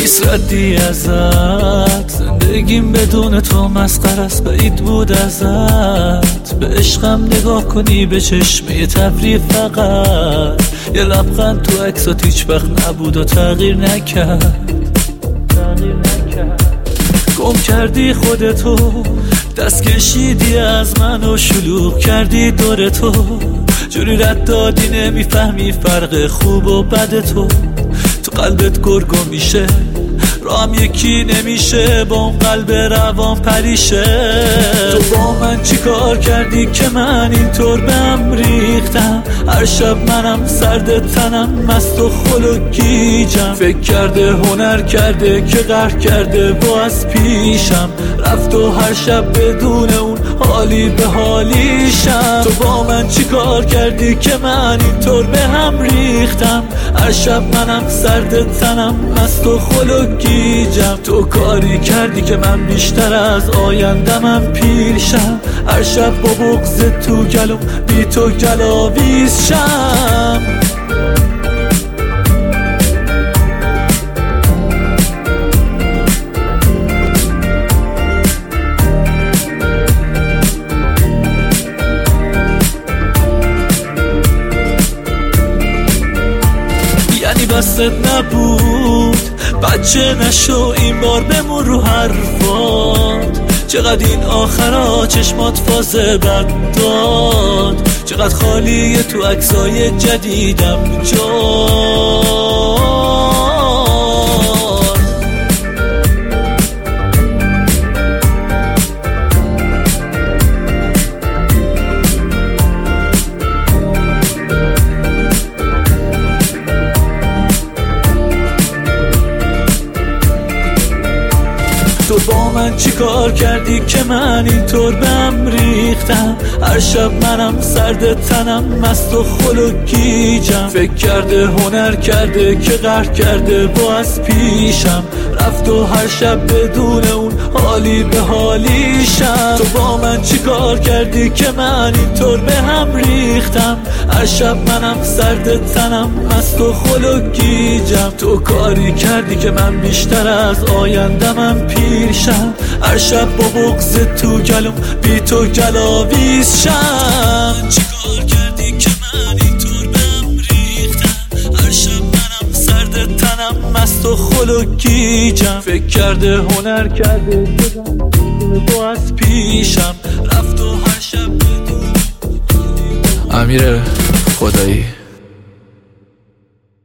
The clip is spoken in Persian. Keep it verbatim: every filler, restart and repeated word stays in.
نیست ردی ازت، زندگیم بدون تو مسخره است، بعید بود ازت. به عشقم نگاه کنی به چشم تفریح، فقط یه لبخند تو عکسات هیچ وقت نبود و تغییر نکرد. گم کردی خودتو، دست کشیدی از من و شلوغ کردی دور تو، جوری رد دادی نمیفهمی فرق خوب و بد تو. تو قلبت گرگو میشه، رام یکی نمیشه، با اون قلب روان پریشه. تو با من چی کار کردی که من اینطور بهم ریختم؟ هر شب منم سرد تنم مست و خلوگیجم. فکر کرده هنر کرده که قهر کرده با از پیشم رفت و هر شب بدون اون حالی به حالیشم. تو با من چی کار کردی که من اینطور به هم ریختم؟ هر شب منم سرد تنم مست و خلوگیجم. تو کاری کردی که من بیشتر از آیندمم پیر شم، هر شب با بغض تو گلوم بی تو گلاویز شم. یعنی بست نبود بچه نشو این بار بمون رو حرفات. چقدر این آخرا چشمات فاز بد داد، چقدر خالیه تو عکسای جدیدم جا. تو با من چی کار کردی که من اینطور بهم ریختم؟ هر شب منم سرد تنم مست و خلوگیجم. فکر کرده هنر کرده که قهر کرده با از پیشم رفت و هر شب بدون اون حالی به حالیشم. تو با من چی کار کردی که من اینطور به هم ریختم؟ هر شب منم سرد تنم مست و خلوگیجم. تو کاری کردی که من بیشتر از آیندمم پیر شم، هر شب با بغض تو گلوم بی تو گلاویز شم. چیکار کردی که من اینطور بهم ریختم؟ هر شب منم سرد تنم مست و خلوگیجم. فکر کرده هنر کرده شدم تو از پیشم رفت و هر شب بدون. امیر خدایی